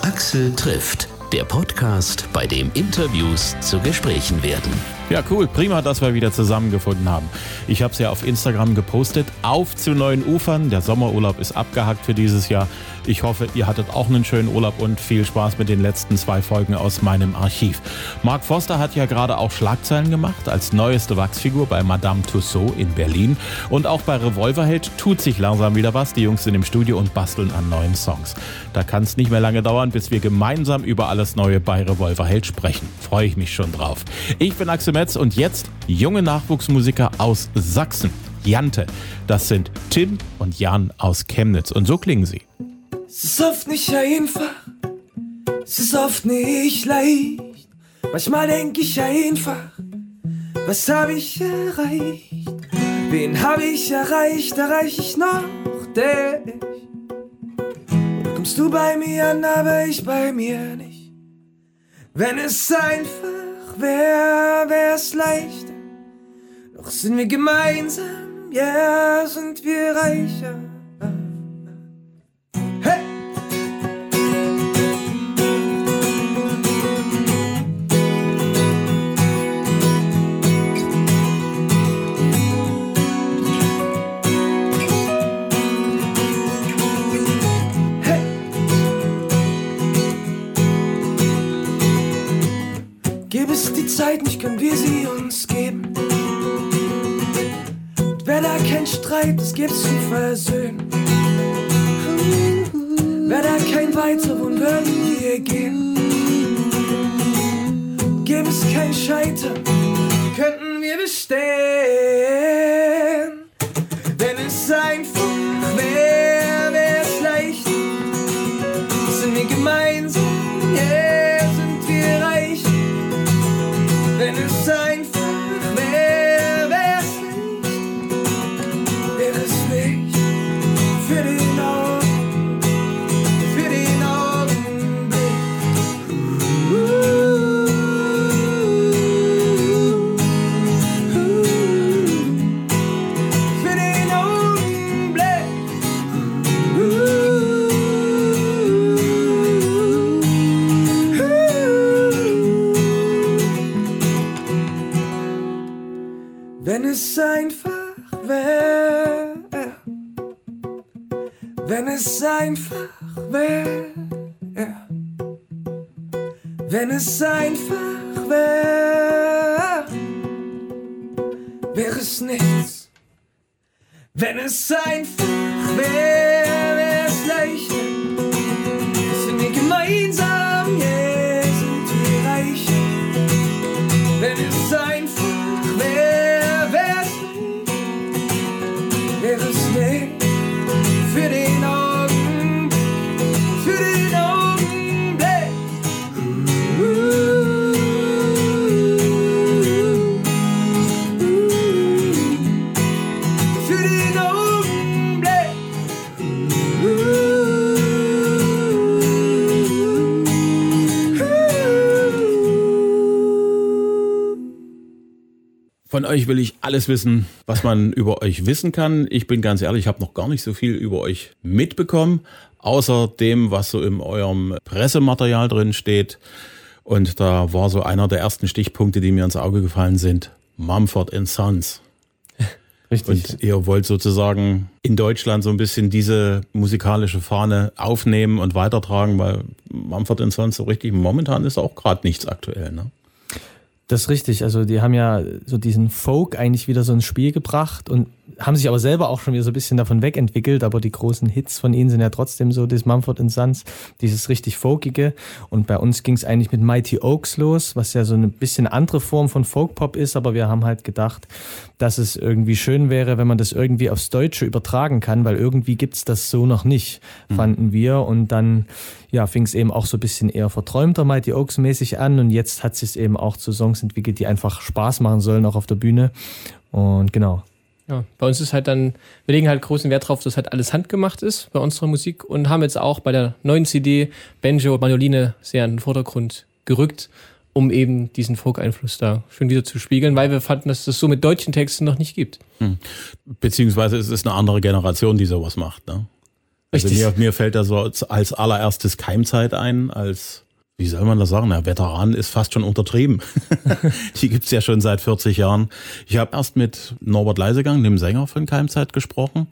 Axel trifft, der Podcast, bei dem Interviews zu Gesprächen werden. Ja, cool, prima, dass wir wieder zusammengefunden haben. Ich habe es ja auf Instagram gepostet, auf zu neuen Ufern. Der Sommerurlaub ist abgehakt für dieses Jahr. Ich hoffe, ihr hattet auch einen schönen Urlaub und viel Spaß mit den letzten 2 Folgen aus meinem Archiv. Mark Forster hat ja gerade auch Schlagzeilen gemacht als neueste Wachsfigur bei Madame Tussauds in Berlin. Und auch bei Revolverheld tut sich langsam wieder was. Die Jungs sind im Studio und basteln an neuen Songs. Da kann es nicht mehr lange dauern, bis wir gemeinsam über alles Neue bei Revolverheld sprechen. Freue ich mich schon drauf. Ich bin Axel Metz und jetzt junge Nachwuchsmusiker aus Sachsen. Jante. Das sind Tim und Jan aus Chemnitz. Und so klingen sie. Es ist oft nicht einfach, es ist oft nicht leicht. Manchmal denk ich einfach, was hab ich erreicht? Wen hab ich erreicht? Erreich ich noch dich? Oder kommst du bei mir an, aber ich bei mir nicht? Wenn es einfach wäre, wär's leichter. Doch sind wir gemeinsam, ja, sind wir reicher. Hey! Hey! Gäbe es die Zeit nicht, können wir sie uns geben. Wär da kein Streit, es gibt's zu versöhnen. Wär da kein Weiter, wohin würden wir gehen? Gäbe es kein Scheitern, könnten wir bestehen. Wenn es einfach wär, wär's leicht. Sind wir gemeinsam, yeah, sind wir reich. Wenn es einfach wär, wär's Licht für den Augenblick. Für den Augenblick. Wenn es einfach wäre, wenn es einfach wäre, wenn es einfach wäre, wäre es nichts. Wenn es einfach wäre, wäre es leichter. Sind wir gemeinsam, yeah, sind wir reich. Wenn es einfach wäre, wäre es nicht für den Augenblick, für den Augenblick. Für den Augenblick. Von euch will ich alles wissen, was man über euch wissen kann. Ich bin ganz ehrlich, ich habe noch gar nicht so viel über euch mitbekommen, außer dem, was so in eurem Pressematerial drin steht. Und da war so einer der ersten Stichpunkte, die mir ins Auge gefallen sind, Mumford & Sons. Richtig. Und ihr wollt sozusagen in Deutschland so ein bisschen diese musikalische Fahne aufnehmen und weitertragen, weil Mumford & Sons so richtig, momentan ist auch gerade nichts aktuell, ne? Das ist richtig, also die haben ja so diesen Folk eigentlich wieder so ins Spiel gebracht und haben sich aber selber auch schon wieder so ein bisschen davon wegentwickelt, aber die großen Hits von ihnen sind ja trotzdem so das Mumford & Sons, dieses richtig Folkige. Und bei uns ging es eigentlich mit Mighty Oaks los, was ja so eine bisschen andere Form von Folkpop ist, aber wir haben halt gedacht, dass es irgendwie schön wäre, wenn man das irgendwie aufs Deutsche übertragen kann, weil irgendwie gibt's das so noch nicht, fanden wir. Und dann ja, fing es eben auch so ein bisschen eher verträumter Mighty Oaks mäßig an und jetzt hat sich eben auch zu Songs entwickelt, die einfach Spaß machen sollen, auch auf der Bühne. Und genau. Ja, bei uns ist halt dann, wir legen halt großen Wert drauf, dass halt alles handgemacht ist bei unserer Musik und haben jetzt auch bei der neuen CD Banjo und Mandoline sehr in den Vordergrund gerückt, um eben diesen Folk-Einfluss da schön wieder zu spiegeln, weil wir fanden, dass es das so mit deutschen Texten noch nicht gibt. Beziehungsweise es ist eine andere Generation, die sowas macht, ne? Also mir fällt da so als allererstes Keimzeit ein, als, wie soll man das sagen, der Veteran ist fast schon untertrieben. Die gibt's ja schon seit 40 Jahren. Ich habe erst mit Norbert Leisegang, dem Sänger von Keimzeit, gesprochen.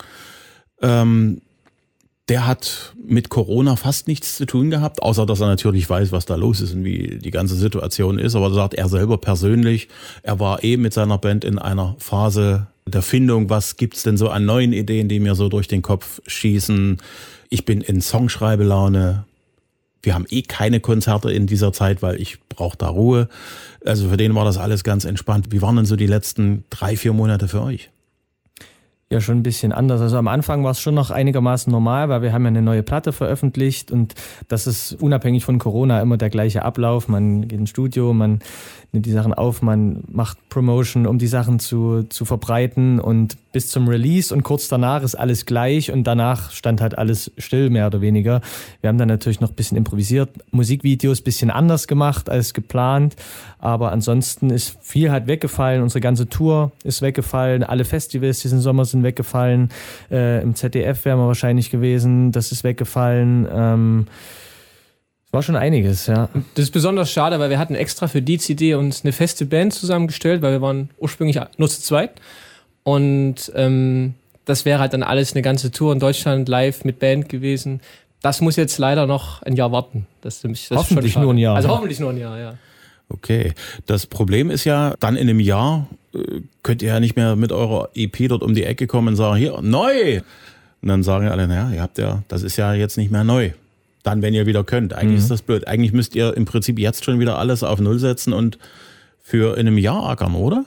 Der hat mit Corona fast nichts zu tun gehabt, außer dass er natürlich weiß, was da los ist und wie die ganze Situation ist. Aber er sagt, er selber persönlich, er war mit seiner Band in einer Phase der Findung, was gibt's denn so an neuen Ideen, die mir so durch den Kopf schießen. Ich bin in Songschreibelaune. Wir haben keine Konzerte in dieser Zeit, weil ich brauche da Ruhe. Also für den war das alles ganz entspannt. Wie waren denn so die letzten 3-4 Monate für euch? Ja, schon ein bisschen anders. Also am Anfang war es schon noch einigermaßen normal, weil wir haben ja eine neue Platte veröffentlicht und das ist unabhängig von Corona immer der gleiche Ablauf. Man geht ins Studio, man nimmt die Sachen auf, man macht Promotion, um die Sachen zu verbreiten und bis zum Release und kurz danach ist alles gleich und danach stand halt alles still, mehr oder weniger. Wir haben dann natürlich noch ein bisschen improvisiert, Musikvideos ein bisschen anders gemacht als geplant, aber ansonsten ist viel halt weggefallen. Unsere ganze Tour ist weggefallen, alle Festivals diesen Sommer sind weggefallen, im ZDF wären wir wahrscheinlich gewesen, das ist weggefallen, war schon einiges, ja. Das ist besonders schade, weil wir hatten extra für die CD uns eine feste Band zusammengestellt, weil wir waren ursprünglich nur zu zweit. Und das wäre halt dann alles eine ganze Tour in Deutschland live mit Band gewesen. Das muss jetzt leider noch ein Jahr warten. Das hoffentlich nur ein Jahr. Also hoffentlich nur ein Jahr, ja. Okay, das Problem ist ja, dann in einem Jahr könnt ihr ja nicht mehr mit eurer EP dort um die Ecke kommen und sagen, hier, neu! Und dann sagen alle, naja, ihr habt ja, das ist ja jetzt nicht mehr neu. Dann, wenn ihr wieder könnt. Eigentlich ist das blöd. Eigentlich müsst ihr im Prinzip jetzt schon wieder alles auf Null setzen und für in einem Jahr ackern, oder?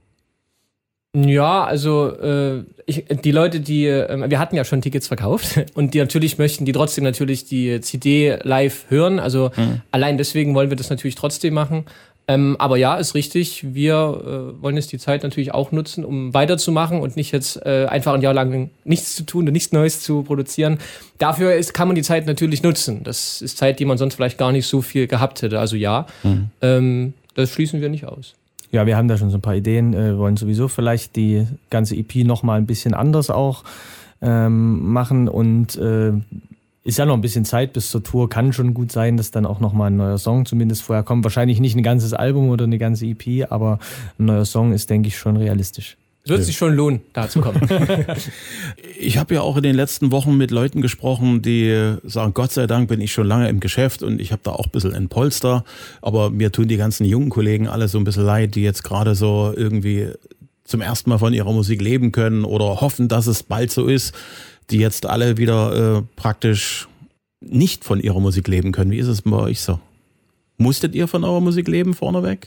Ja, also die Leute, wir hatten ja schon Tickets verkauft und die natürlich möchten die trotzdem natürlich die CD live hören. Also allein deswegen wollen wir das natürlich trotzdem machen. Aber ja, ist richtig, wir wollen jetzt die Zeit natürlich auch nutzen, um weiterzumachen und nicht jetzt einfach ein Jahr lang nichts zu tun und nichts Neues zu produzieren. Dafür kann man die Zeit natürlich nutzen. Das ist Zeit, die man sonst vielleicht gar nicht so viel gehabt hätte. Also ja, das schließen wir nicht aus. Ja, wir haben da schon so ein paar Ideen, wollen sowieso vielleicht die ganze EP nochmal ein bisschen anders auch machen und ist ja noch ein bisschen Zeit bis zur Tour, kann schon gut sein, dass dann auch nochmal ein neuer Song zumindest vorher kommt. Wahrscheinlich nicht ein ganzes Album oder eine ganze EP, aber ein neuer Song ist, denke ich, schon realistisch. Es wird sich schon lohnen, da zu kommen. Ich habe ja auch in den letzten Wochen mit Leuten gesprochen, die sagen, Gott sei Dank bin ich schon lange im Geschäft und ich habe da auch ein bisschen ein Polster, aber mir tun die ganzen jungen Kollegen alle so ein bisschen leid, die jetzt gerade so irgendwie zum ersten Mal von ihrer Musik leben können oder hoffen, dass es bald so ist, die jetzt alle wieder praktisch nicht von ihrer Musik leben können. Wie ist es bei euch so? Musstet ihr von eurer Musik leben vorneweg?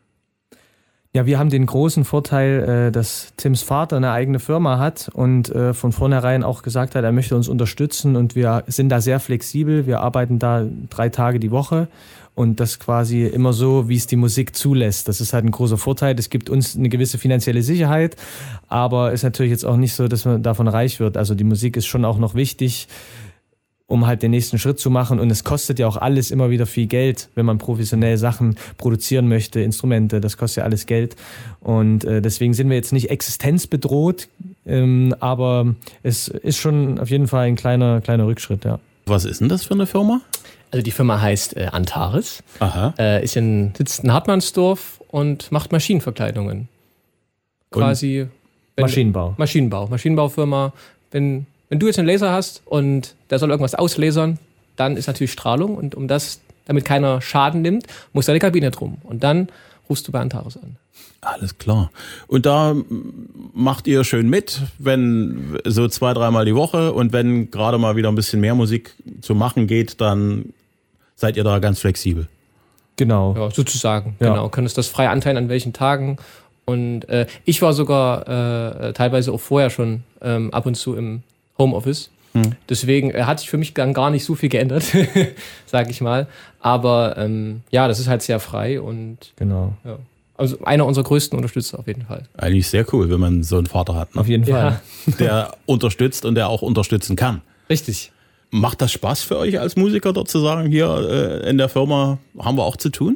Ja, wir haben den großen Vorteil, dass Tims Vater eine eigene Firma hat und von vornherein auch gesagt hat, er möchte uns unterstützen und wir sind da sehr flexibel. Wir arbeiten da 3 Tage die Woche und das quasi immer so, wie es die Musik zulässt. Das ist halt ein großer Vorteil. Das gibt uns eine gewisse finanzielle Sicherheit, aber ist natürlich jetzt auch nicht so, dass man davon reich wird. Also die Musik ist schon auch noch wichtig, um halt den nächsten Schritt zu machen. Und es kostet ja auch alles immer wieder viel Geld, wenn man professionell Sachen produzieren möchte, Instrumente, das kostet ja alles Geld. Und deswegen sind wir jetzt nicht existenzbedroht, aber es ist schon auf jeden Fall ein kleiner Rückschritt, ja. Was ist denn das für eine Firma? Also die Firma heißt Antares, sitzt in Hartmannsdorf und macht Maschinenverkleidungen. Quasi Maschinenbaufirma. Wenn du jetzt einen Laser hast und der soll irgendwas auslasern, dann ist natürlich Strahlung und damit keiner Schaden nimmt, muss deine Kabine drum. Und dann rufst du bei Antares an. Alles klar. Und da macht ihr schön mit, wenn so 2-3 Mal die Woche und wenn gerade mal wieder ein bisschen mehr Musik zu machen geht, dann seid ihr da ganz flexibel. Genau. Ja, sozusagen. Ja. Genau. Können es das frei anteilen, an welchen Tagen. Und ich war sogar teilweise auch vorher schon ab und zu im Homeoffice. Deswegen hat sich für mich dann gar nicht so viel geändert, sag ich mal. Aber das ist halt sehr frei und genau. Ja. Also einer unserer größten Unterstützer auf jeden Fall. Eigentlich sehr cool, wenn man so einen Vater hat. Ne? Auf jeden Fall. Ja. Der unterstützt und der auch unterstützen kann. Richtig. Macht das Spaß für euch als Musiker dort zu sagen, hier in der Firma haben wir auch zu tun?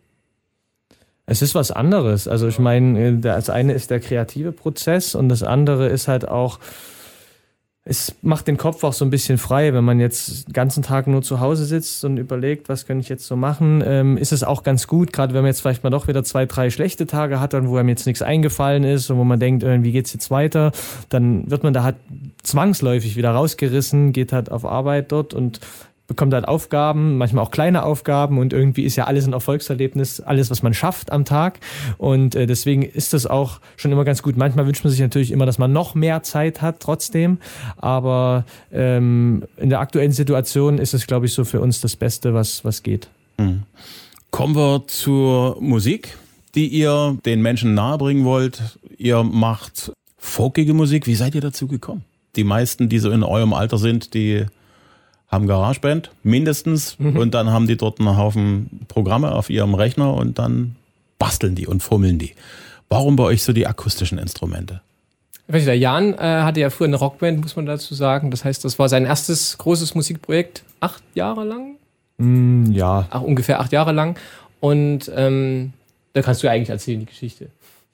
Es ist was anderes. Also ich meine, das eine ist der kreative Prozess und das andere ist halt auch Es macht den Kopf auch so ein bisschen frei, wenn man jetzt den ganzen Tag nur zu Hause sitzt und überlegt, was kann ich jetzt so machen, ist es auch ganz gut, gerade wenn man jetzt vielleicht mal doch wieder 2, 3 schlechte Tage hat, wo einem jetzt nichts eingefallen ist und wo man denkt, wie geht's jetzt weiter, dann wird man da halt zwangsläufig wieder rausgerissen, geht halt auf Arbeit dort und bekommt halt Aufgaben, manchmal auch kleine Aufgaben und irgendwie ist ja alles ein Erfolgserlebnis, alles, was man schafft am Tag und deswegen ist das auch schon immer ganz gut. Manchmal wünscht man sich natürlich immer, dass man noch mehr Zeit hat trotzdem, aber in der aktuellen Situation ist es, glaube ich, so für uns das Beste, was geht. Mhm. Kommen wir zur Musik, die ihr den Menschen nahebringen wollt. Ihr macht folkige Musik. Wie seid ihr dazu gekommen? Die meisten, die so in eurem Alter sind, die haben GarageBand mindestens und dann haben die dort einen Haufen Programme auf ihrem Rechner und dann basteln die und fummeln die. Warum bei euch so die akustischen Instrumente? Der Jan hatte ja früher eine Rockband, muss man dazu sagen. Das heißt, das war sein erstes großes Musikprojekt, 8 Jahre lang? Ja. Ungefähr 8 Jahre lang. Und da kannst du eigentlich erzählen, die Geschichte.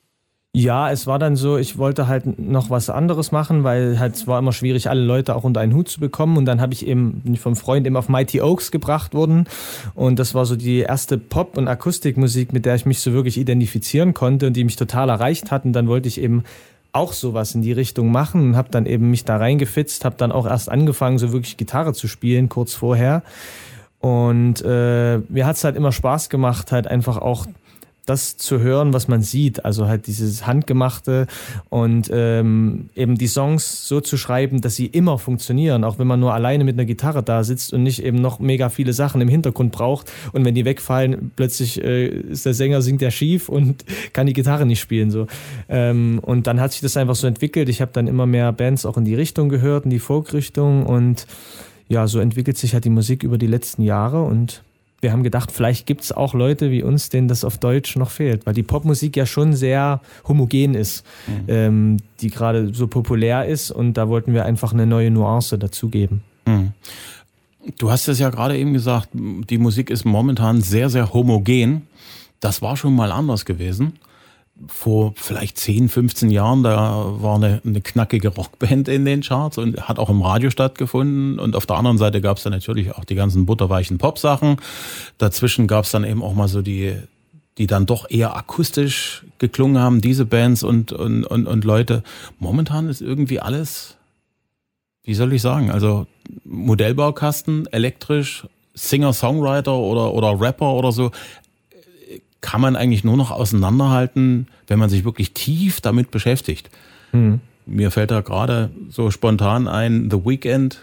Ja, es war dann so, ich wollte halt noch was anderes machen, weil halt es war immer schwierig, alle Leute auch unter einen Hut zu bekommen. Und dann bin ich vom Freund eben auf Mighty Oaks gebracht worden. Und das war so die erste Pop- und Akustikmusik, mit der ich mich so wirklich identifizieren konnte und die mich total erreicht hat. Und dann wollte ich eben auch sowas in die Richtung machen und habe dann eben mich da reingefitzt, habe dann auch erst angefangen, so wirklich Gitarre zu spielen, kurz vorher. Und mir hat es halt immer Spaß gemacht, halt einfach auch das zu hören, was man sieht, also halt dieses Handgemachte und eben die Songs so zu schreiben, dass sie immer funktionieren, auch wenn man nur alleine mit einer Gitarre da sitzt und nicht eben noch mega viele Sachen im Hintergrund braucht und wenn die wegfallen, plötzlich ist der Sänger, singt er schief und kann die Gitarre nicht spielen. So. Und dann hat sich das einfach so entwickelt, ich habe dann immer mehr Bands auch in die Richtung gehört, in die Folk-Richtung und ja, so entwickelt sich halt die Musik über die letzten Jahre und wir haben gedacht, vielleicht gibt es auch Leute wie uns, denen das auf Deutsch noch fehlt, weil die Popmusik ja schon sehr homogen ist, die gerade so populär ist und da wollten wir einfach eine neue Nuance dazugeben. Mhm. Du hast es ja gerade eben gesagt, die Musik ist momentan sehr, sehr homogen. Das war schon mal anders gewesen. Vor vielleicht 10, 15 Jahren, da war eine knackige Rockband in den Charts und hat auch im Radio stattgefunden. Und auf der anderen Seite gab es dann natürlich auch die ganzen butterweichen Pop-Sachen. Dazwischen gab es dann eben auch mal so die dann doch eher akustisch geklungen haben, diese Bands und Leute. Momentan ist irgendwie alles, wie soll ich sagen, also Modellbaukasten, elektrisch, Singer-Songwriter oder Rapper oder so. Kann man eigentlich nur noch auseinanderhalten, wenn man sich wirklich tief damit beschäftigt. Mhm. Mir fällt da gerade so spontan ein, The Weeknd,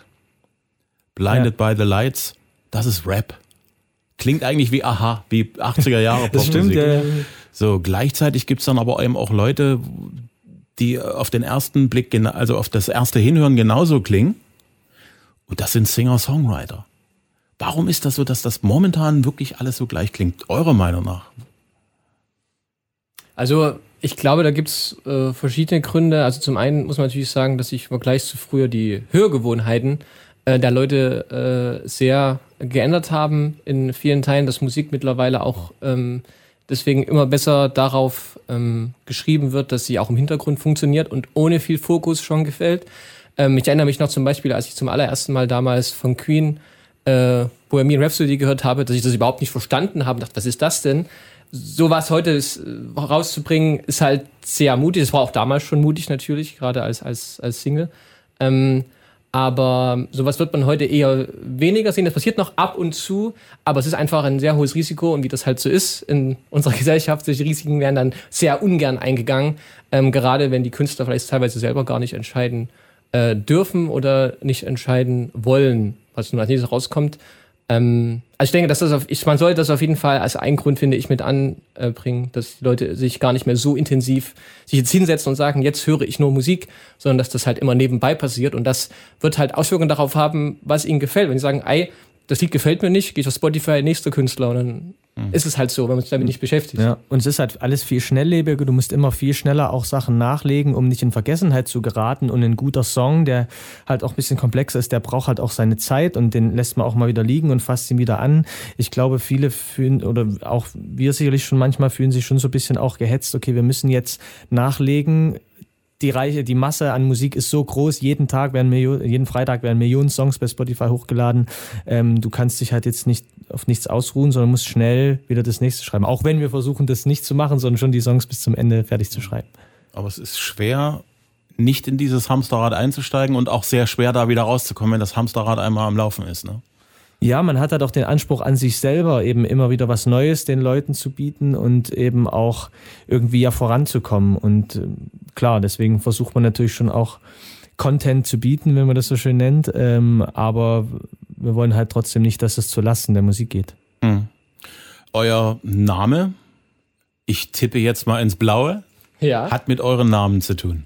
Blinded by the Lights, das ist Rap. Klingt eigentlich wie Aha, wie 80er Jahre Popmusik. Das stimmt, ja. So, gleichzeitig gibt's dann aber eben auch Leute, die auf den ersten Blick, also auf das erste Hinhören genauso klingen. Und das sind Singer-Songwriter. Warum ist das so, dass das momentan wirklich alles so gleich klingt, eurer Meinung nach? Also ich glaube, da gibt es verschiedene Gründe. Also zum einen muss man natürlich sagen, dass sich im Vergleich zu früher die Hörgewohnheiten der Leute sehr geändert haben in vielen Teilen, dass Musik mittlerweile auch deswegen immer besser darauf geschrieben wird, dass sie auch im Hintergrund funktioniert und ohne viel Fokus schon gefällt. Ich erinnere mich noch zum Beispiel, als ich zum allerersten Mal damals von Queen Bohemian Rhapsody gehört habe, dass ich das überhaupt nicht verstanden habe. Dachte, was ist das denn? Sowas heute rauszubringen, ist halt sehr mutig. Das war auch damals schon mutig natürlich, gerade als Single. Aber sowas wird man heute eher weniger sehen. Das passiert noch ab und zu, aber es ist einfach ein sehr hohes Risiko. Und wie das halt so ist in unserer Gesellschaft, solche Risiken werden dann sehr ungern eingegangen. Gerade wenn die Künstler vielleicht teilweise selber gar nicht entscheiden dürfen oder nicht entscheiden wollen, was nun als nächstes rauskommt. Also ich denke, dass man sollte das auf jeden Fall als einen Grund, finde ich, mit anbringen, dass die Leute sich gar nicht mehr so intensiv sich jetzt hinsetzen und sagen, jetzt höre ich nur Musik, sondern dass das halt immer nebenbei passiert und das wird halt Auswirkungen darauf haben, was ihnen gefällt. Wenn sie sagen, das Lied gefällt mir nicht, gehe ich auf Spotify, nächster Künstler und dann ist es halt so, wenn man sich damit nicht beschäftigt. Ja, und es ist halt alles viel schnelllebiger, du musst immer viel schneller auch Sachen nachlegen, um nicht in Vergessenheit zu geraten und ein guter Song, der halt auch ein bisschen komplexer ist, der braucht halt auch seine Zeit und den lässt man auch mal wieder liegen und fasst ihn wieder an. Ich glaube, viele fühlen, oder auch wir sicherlich schon manchmal fühlen sich schon so ein bisschen auch gehetzt, okay, wir müssen jetzt nachlegen, die Masse an Musik ist so groß, jeden Freitag werden Millionen Songs bei Spotify hochgeladen. Du kannst dich halt jetzt nicht auf nichts ausruhen, sondern musst schnell wieder das nächste schreiben. Auch wenn wir versuchen, das nicht zu machen, sondern schon die Songs bis zum Ende fertig zu schreiben. Aber es ist schwer, nicht in dieses Hamsterrad einzusteigen und auch sehr schwer, da wieder rauszukommen, wenn das Hamsterrad einmal am Laufen ist, ne? Ja, man hat halt auch den Anspruch an sich selber, eben immer wieder was Neues den Leuten zu bieten und eben auch irgendwie ja voranzukommen. Und klar, deswegen versucht man natürlich schon auch Content zu bieten, wenn man das so schön nennt. Aber wir wollen halt trotzdem nicht, dass es zulasten der Musik geht. Euer Name, ich tippe jetzt mal ins Blaue, hat mit euren Namen zu tun.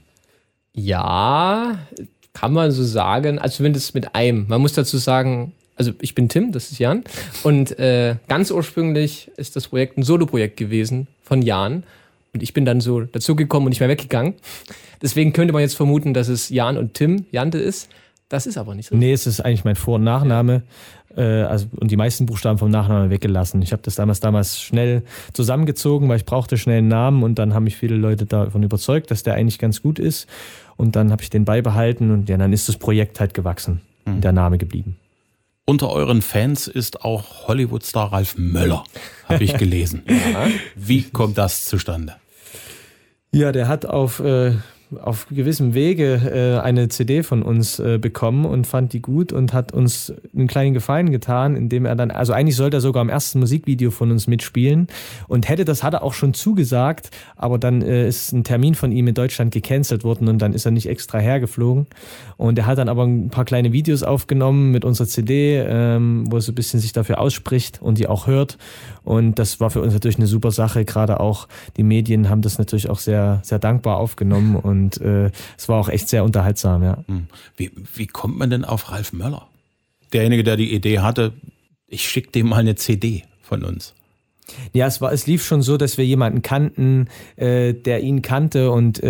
Ja, kann man so sagen. Also zumindest mit einem. Man muss dazu sagen, also ich bin Tim, das ist Jan. Und ganz ursprünglich ist das Projekt ein Soloprojekt gewesen von Jan. Und ich bin dann so dazugekommen und nicht mehr weggegangen. Deswegen könnte man jetzt vermuten, dass es Jan und Tim, Jante ist. Das ist aber nicht so. Nee, es ist eigentlich mein Vor- und Nachname. Und die meisten Buchstaben vom Nachnamen weggelassen. Ich habe das damals schnell zusammengezogen, weil ich brauchte schnell einen Namen. Und dann haben mich viele Leute davon überzeugt, dass der eigentlich ganz gut ist. Und dann habe ich den beibehalten. Und ja, dann ist das Projekt halt gewachsen. Und der Name geblieben. Unter euren Fans ist auch Hollywood-Star Ralf Möller, habe ich gelesen. Ja. Wie kommt das zustande? Ja, der hat auf gewissem Wege eine CD von uns bekommen und fand die gut und hat uns einen kleinen Gefallen getan, indem er dann, also eigentlich sollte er sogar am ersten Musikvideo von uns mitspielen und hat er auch schon zugesagt, aber dann ist ein Termin von ihm in Deutschland gecancelt worden und dann ist er nicht extra hergeflogen und er hat dann aber ein paar kleine Videos aufgenommen mit unserer CD, wo er so ein bisschen sich dafür ausspricht und die auch hört und das war für uns natürlich eine super Sache, gerade auch die Medien haben das natürlich auch sehr, sehr dankbar aufgenommen und es war auch echt sehr unterhaltsam, ja. Wie kommt man denn auf Ralf Möller? Derjenige, der die Idee hatte, ich schicke dem mal eine CD von uns. Ja, es lief schon so, dass wir jemanden kannten, der ihn kannte und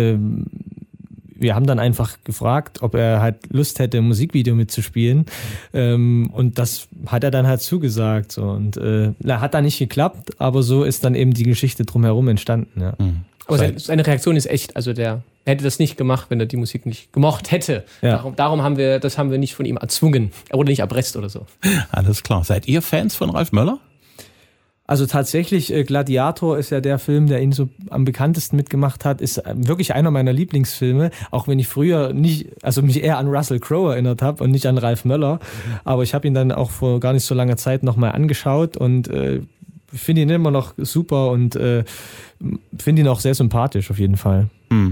wir haben dann einfach gefragt, ob er halt Lust hätte, ein Musikvideo mitzuspielen. Und das hat er dann halt zugesagt. So. Und hat da nicht geklappt, aber so ist dann eben die Geschichte drumherum entstanden. Ja. Aber seine Reaktion ist echt, also der hätte das nicht gemacht, wenn er die Musik nicht gemocht hätte. Ja. Darum haben wir nicht von ihm erzwungen. Er wurde nicht erpresst oder so. Alles klar. Seid ihr Fans von Ralf Möller? Also tatsächlich, Gladiator ist ja der Film, der ihn so am bekanntesten mitgemacht hat, ist wirklich einer meiner Lieblingsfilme, auch wenn ich früher mich eher an Russell Crowe erinnert habe und nicht an Ralf Möller. Aber ich habe ihn dann auch vor gar nicht so langer Zeit nochmal angeschaut und finde ihn immer noch super und finde ihn auch sehr sympathisch auf jeden Fall.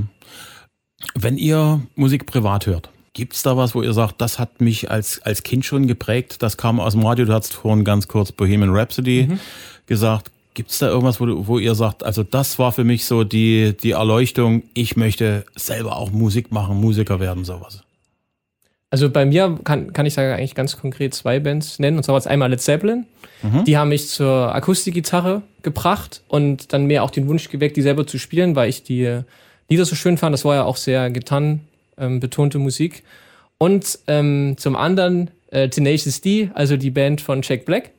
Wenn ihr Musik privat hört, gibt's da was, wo ihr sagt, das hat mich als Kind schon geprägt, das kam aus dem Radio, du hast vorhin ganz kurz Bohemian Rhapsody gesagt. Gibt's da irgendwas, wo ihr sagt, also das war für mich so die Erleuchtung, ich möchte selber auch Musik machen, Musiker werden, sowas? Also bei mir kann ich sagen, eigentlich ganz konkret 2 Bands nennen. Und zwar war es einmal Led Zeppelin. Die haben mich zur Akustikgitarre gebracht und dann mir auch den Wunsch geweckt, die selber zu spielen, weil ich die Lieder so schön fand. Das war ja auch sehr betonte Musik. Und zum anderen Tenacious D, also die Band von Jack Black.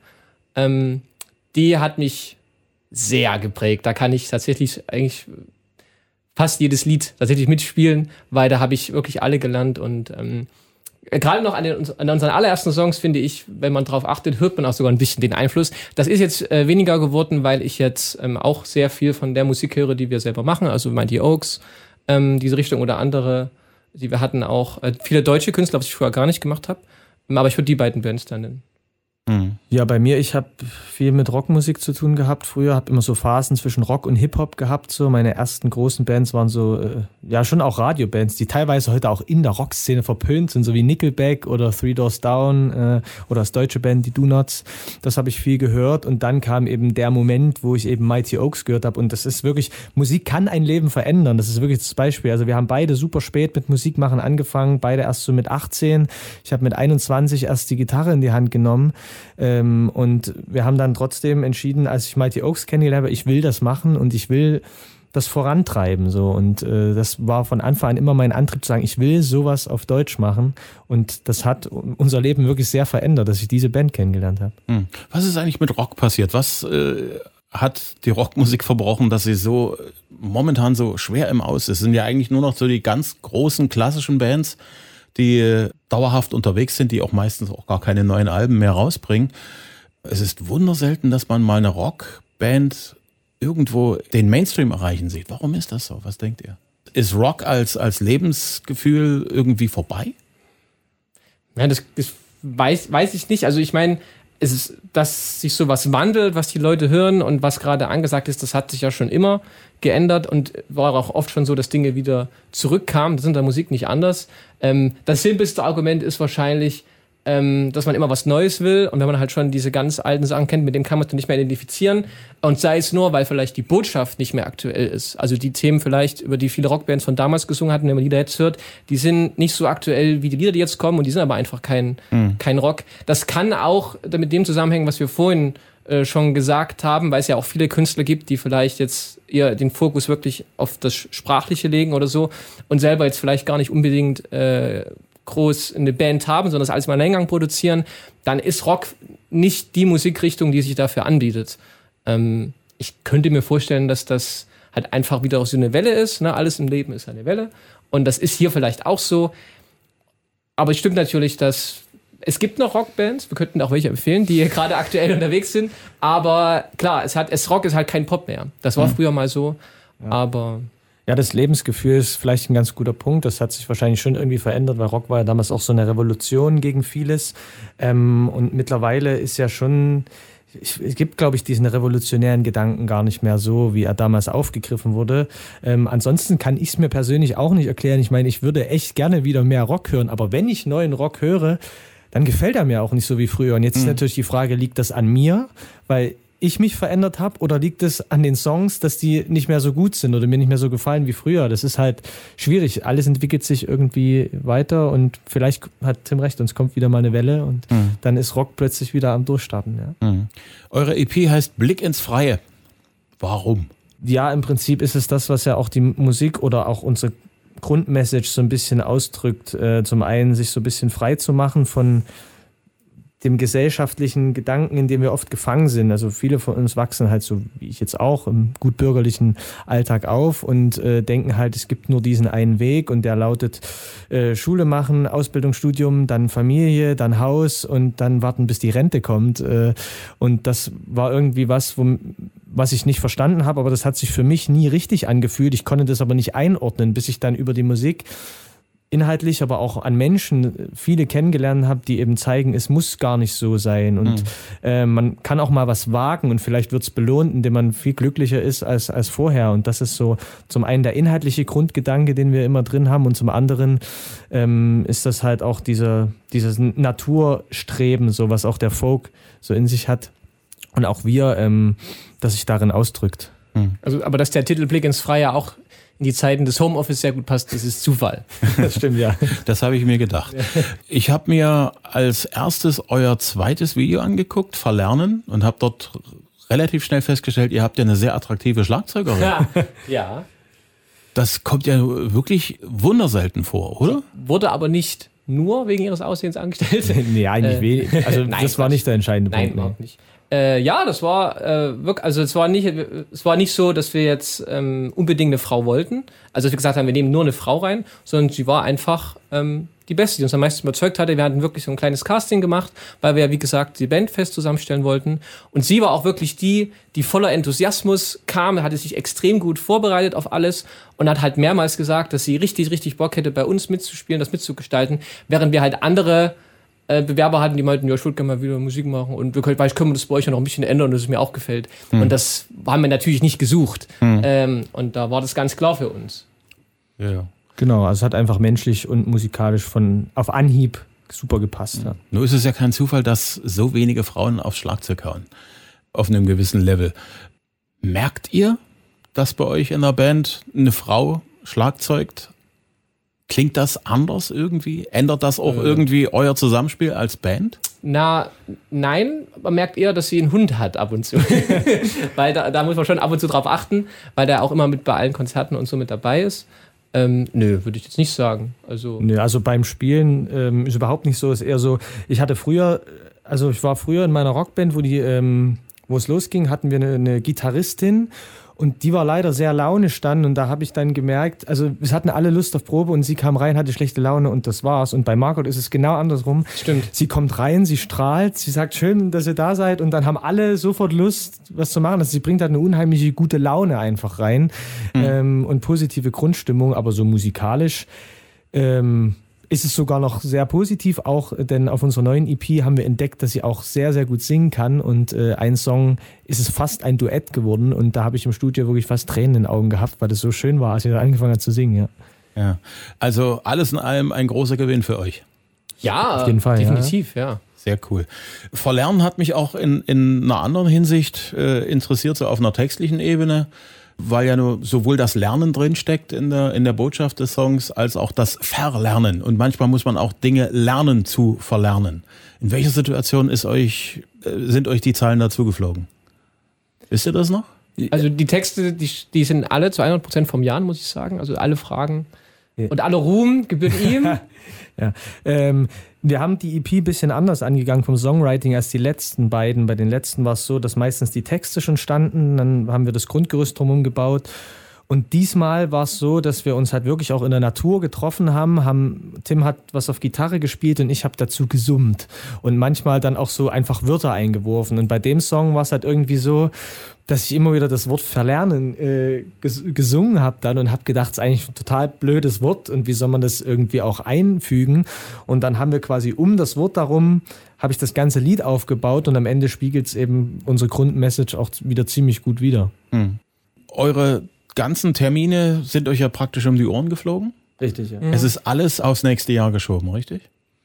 Die hat mich sehr geprägt. Da kann ich tatsächlich eigentlich fast jedes Lied tatsächlich mitspielen, weil da habe ich wirklich alle gelernt und gerade noch an unseren allerersten Songs, finde ich, wenn man drauf achtet, hört man auch sogar ein bisschen den Einfluss. Das ist jetzt weniger geworden, weil ich jetzt auch sehr viel von der Musik höre, die wir selber machen, also Mighty Oaks, diese Richtung oder andere, die wir hatten auch. Viele deutsche Künstler, was ich früher gar nicht gemacht habe, aber ich würde die beiden Bands dann nennen. Ja, bei mir, ich habe viel mit Rockmusik zu tun gehabt. Früher habe immer so Phasen zwischen Rock und Hip-Hop gehabt. So meine ersten großen Bands waren so, ja schon auch Radiobands, die teilweise heute auch in der Rockszene verpönt sind, so wie Nickelback oder Three Doors Down oder das deutsche Band, die Do-Nots. Das habe ich viel gehört und dann kam eben der Moment, wo ich eben Mighty Oaks gehört habe und das ist wirklich, Musik kann ein Leben verändern. Das ist wirklich das Beispiel. Also wir haben beide super spät mit Musik machen angefangen, beide erst so mit 18. Ich habe mit 21 erst die Gitarre in die Hand genommen. Und wir haben dann trotzdem entschieden, als ich Mighty Oaks kennengelernt habe, ich will das machen und ich will das vorantreiben. So. Und das war von Anfang an immer mein Antrieb zu sagen, ich will sowas auf Deutsch machen. Und das hat unser Leben wirklich sehr verändert, dass ich diese Band kennengelernt habe. Was ist eigentlich mit Rock passiert? Was hat die Rockmusik verbrochen, dass sie so momentan so schwer im Aus ist? Es sind ja eigentlich nur noch so die ganz großen klassischen Bands, die dauerhaft unterwegs sind, die auch meistens auch gar keine neuen Alben mehr rausbringen. Es ist wunderselten, dass man mal eine Rockband irgendwo den Mainstream erreichen sieht. Warum ist das so? Was denkt ihr? Ist Rock als Lebensgefühl irgendwie vorbei? Ja, das weiß ich nicht. Also ich meine, es ist, dass sich sowas wandelt, was die Leute hören und was gerade angesagt ist, das hat sich ja schon immer geändert und war auch oft schon so, dass Dinge wieder zurückkamen. Das ist in der Musik nicht anders. Das simpelste Argument ist wahrscheinlich, dass man immer was Neues will und wenn man halt schon diese ganz alten Sachen kennt, mit dem kann man sich nicht mehr identifizieren und sei es nur, weil vielleicht die Botschaft nicht mehr aktuell ist. Also die Themen vielleicht, über die viele Rockbands von damals gesungen hatten, wenn man Lieder jetzt hört, die sind nicht so aktuell wie die Lieder, die jetzt kommen und die sind aber einfach kein Rock. Das kann auch mit dem zusammenhängen, was wir vorhin schon gesagt haben, weil es ja auch viele Künstler gibt, die vielleicht jetzt eher den Fokus wirklich auf das Sprachliche legen oder so und selber jetzt vielleicht gar nicht unbedingt groß eine Band haben, sondern das alles mal in Eingang produzieren, dann ist Rock nicht die Musikrichtung, die sich dafür anbietet. Ich könnte mir vorstellen, dass das halt einfach wieder so eine Welle ist. Ne? Alles im Leben ist eine Welle. Und das ist hier vielleicht auch so. Aber es stimmt natürlich, dass es gibt noch Rockbands, wir könnten auch welche empfehlen, die gerade aktuell unterwegs sind. Aber klar, Rock ist halt kein Pop mehr. Das war früher mal so. Ja. Aber ja, das Lebensgefühl ist vielleicht ein ganz guter Punkt. Das hat sich wahrscheinlich schon irgendwie verändert, weil Rock war ja damals auch so eine Revolution gegen vieles. Und mittlerweile ist ja schon, es gibt, glaube ich, diesen revolutionären Gedanken gar nicht mehr so, wie er damals aufgegriffen wurde. Ansonsten kann ich es mir persönlich auch nicht erklären. Ich meine, ich würde echt gerne wieder mehr Rock hören, aber wenn ich neuen Rock höre, dann gefällt er mir auch nicht so wie früher. Und jetzt ist natürlich die Frage, liegt das an mir? Weil ich mich verändert habe oder liegt es an den Songs, dass die nicht mehr so gut sind oder mir nicht mehr so gefallen wie früher? Das ist halt schwierig. Alles entwickelt sich irgendwie weiter und vielleicht hat Tim recht, uns kommt wieder mal eine Welle und dann ist Rock plötzlich wieder am Durchstarten. Ja. Eure EP heißt Blick ins Freie. Warum? Ja, im Prinzip ist es das, was ja auch die Musik oder auch unsere Grundmessage so ein bisschen ausdrückt. Zum einen sich so ein bisschen frei zu machen von dem gesellschaftlichen Gedanken, in dem wir oft gefangen sind. Also viele von uns wachsen halt so, wie ich jetzt auch, im gut bürgerlichen Alltag auf und denken halt, es gibt nur diesen einen Weg und der lautet Schule machen, Ausbildung, Studium, dann Familie, dann Haus und dann warten, bis die Rente kommt. Und das war irgendwie was ich nicht verstanden habe, aber das hat sich für mich nie richtig angefühlt. Ich konnte das aber nicht einordnen, bis ich dann über die Musik inhaltlich, aber auch an Menschen viele kennengelernt habe, die eben zeigen, es muss gar nicht so sein und man kann auch mal was wagen und vielleicht wird es belohnt, indem man viel glücklicher ist als vorher und das ist so zum einen der inhaltliche Grundgedanke, den wir immer drin haben und zum anderen ist das halt auch dieses Naturstreben, so was auch der Folk so in sich hat und auch wir, das sich darin ausdrückt. Also, aber dass der Titel Blick ins Freie auch in die Zeiten des Homeoffice sehr gut passt, das ist Zufall. Das stimmt, ja. Das habe ich mir gedacht. Ich habe mir als erstes euer zweites Video angeguckt, Verlernen, und habe dort relativ schnell festgestellt, ihr habt ja eine sehr attraktive Schlagzeugerin. Ja. Das kommt ja wirklich wunderselten vor, oder? Wurde aber nicht nur wegen ihres Aussehens angestellt. Nee, eigentlich wenig. Also nein, das war nicht der entscheidende Punkt. Nein, überhaupt nicht. Ja, das war wirklich, also es war nicht so, dass wir jetzt unbedingt eine Frau wollten. Also dass wir gesagt haben, wir nehmen nur eine Frau rein, sondern sie war einfach die Beste, die uns am meisten überzeugt hatte. Wir hatten wirklich so ein kleines Casting gemacht, weil wir ja, wie gesagt, die Band fest zusammenstellen wollten. Und sie war auch wirklich die voller Enthusiasmus kam, hatte sich extrem gut vorbereitet auf alles und hat halt mehrmals gesagt, dass sie richtig, richtig Bock hätte, bei uns mitzuspielen, das mitzugestalten, während wir halt andere Bewerber hatten, die meinten, ja, ich würde gerne mal wieder Musik machen und können wir das bei euch noch ein bisschen ändern, dass es mir auch gefällt. Und das haben wir natürlich nicht gesucht. Und da war das ganz klar für uns. Ja. Genau, also es hat einfach menschlich und musikalisch auf Anhieb super gepasst. Ja. Nur ist es ja kein Zufall, dass so wenige Frauen aufs Schlagzeug hauen. Auf einem gewissen Level. Merkt ihr, dass bei euch in der Band eine Frau schlagzeugt? Klingt das anders irgendwie? Ändert das auch irgendwie euer Zusammenspiel als Band? Nein, man merkt eher, dass sie einen Hund hat ab und zu. Weil da muss man schon ab und zu drauf achten, weil der auch immer mit bei allen Konzerten und so mit dabei ist. Nö, würde ich jetzt nicht sagen. Also beim Spielen ist überhaupt nicht so. Ist eher so, ich war früher in meiner Rockband, wo wo es losging, hatten wir eine Gitarristin und die war leider sehr launisch dann und da habe ich dann gemerkt, also es hatten alle Lust auf Probe und sie kam rein, hatte schlechte Laune und das war's. Und bei Margot ist es genau andersrum. Stimmt. Sie kommt rein, sie strahlt, sie sagt, schön, dass ihr da seid und dann haben alle sofort Lust, was zu machen. Also sie bringt halt eine unheimliche gute Laune einfach rein und positive Grundstimmung, aber so musikalisch ist es sogar noch sehr positiv, auch denn auf unserer neuen EP haben wir entdeckt, dass sie auch sehr, sehr gut singen kann und ein Song ist es fast ein Duett geworden und da habe ich im Studio wirklich fast Tränen in den Augen gehabt, weil das so schön war, als sie da angefangen hat zu singen. Ja. Also alles in allem ein großer Gewinn für euch. Ja, auf jeden Fall, definitiv, ja. Sehr cool. Verlernen hat mich auch in einer anderen Hinsicht interessiert, so auf einer textlichen Ebene, weil ja nur sowohl das Lernen drinsteckt in der Botschaft des Songs, als auch das Verlernen. Und manchmal muss man auch Dinge lernen zu verlernen. In welcher Situation sind euch die Zeilen dazu geflogen? Wisst ihr das noch? Also die Texte, die sind alle zu 100% vom Jan, muss ich sagen. Also alle Fragen und alle Ruhm gebührt ihm. Ja. Wir haben die EP ein bisschen anders angegangen vom Songwriting als die letzten beiden. Bei den letzten war es so, dass meistens die Texte schon standen, dann haben wir das Grundgerüst drumherum gebaut. Und diesmal war es so, dass wir uns halt wirklich auch in der Natur getroffen haben. Tim hat was auf Gitarre gespielt und ich habe dazu gesummt. Und manchmal dann auch so einfach Wörter eingeworfen. Und bei dem Song war es halt irgendwie so, dass ich immer wieder das Wort verlernen gesungen habe dann und habe gedacht, es ist eigentlich ein total blödes Wort und wie soll man das irgendwie auch einfügen. Und dann haben wir quasi um das Wort darum, habe ich das ganze Lied aufgebaut und am Ende spiegelt es eben unsere Grundmessage auch wieder ziemlich gut wider. Eure ganzen Termine sind euch ja praktisch um die Ohren geflogen? Richtig, ja. Es ist alles aufs nächste Jahr geschoben, richtig?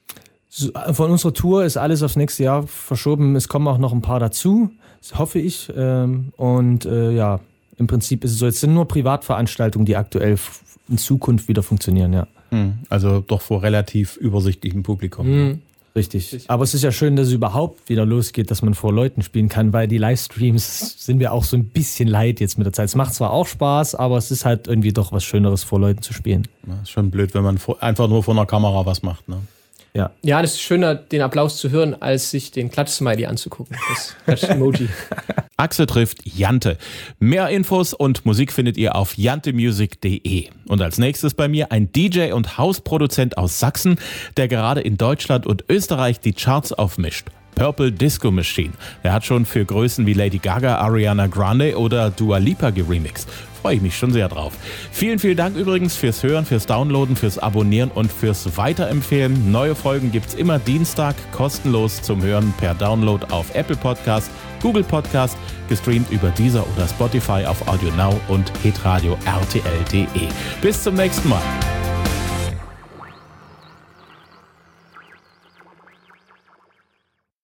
Von unserer Tour ist alles aufs nächste Jahr verschoben. Es kommen auch noch ein paar dazu, das hoffe ich. Und ja, im Prinzip ist es so, jetzt sind nur Privatveranstaltungen, die aktuell in Zukunft wieder funktionieren, ja. Also doch vor relativ übersichtlichem Publikum. Richtig. Aber es ist ja schön, dass es überhaupt wieder losgeht, dass man vor Leuten spielen kann, weil die Livestreams sind wir auch so ein bisschen leid jetzt mit der Zeit. Es macht zwar auch Spaß, aber es ist halt irgendwie doch was Schöneres, vor Leuten zu spielen. Ja, ist schon blöd, wenn man einfach nur vor einer Kamera was macht, ne? Ja, das ist schöner, den Applaus zu hören, als sich den Klatsch-Smiley anzugucken. Das Klatsch-Emoji. Axel trifft Jante. Mehr Infos und Musik findet ihr auf jantemusic.de. Und als nächstes bei mir ein DJ und Hausproduzent aus Sachsen, der gerade in Deutschland und Österreich die Charts aufmischt. Purple Disco Machine. Der hat schon für Größen wie Lady Gaga, Ariana Grande oder Dua Lipa geremixed. Freue ich mich schon sehr drauf. Vielen, vielen Dank übrigens fürs Hören, fürs Downloaden, fürs Abonnieren und fürs Weiterempfehlen. Neue Folgen gibt's immer Dienstag kostenlos zum Hören per Download auf Apple Podcast, Google Podcast, gestreamt über Deezer oder Spotify auf Audio Now und hitradio RTL.de. Bis zum nächsten Mal.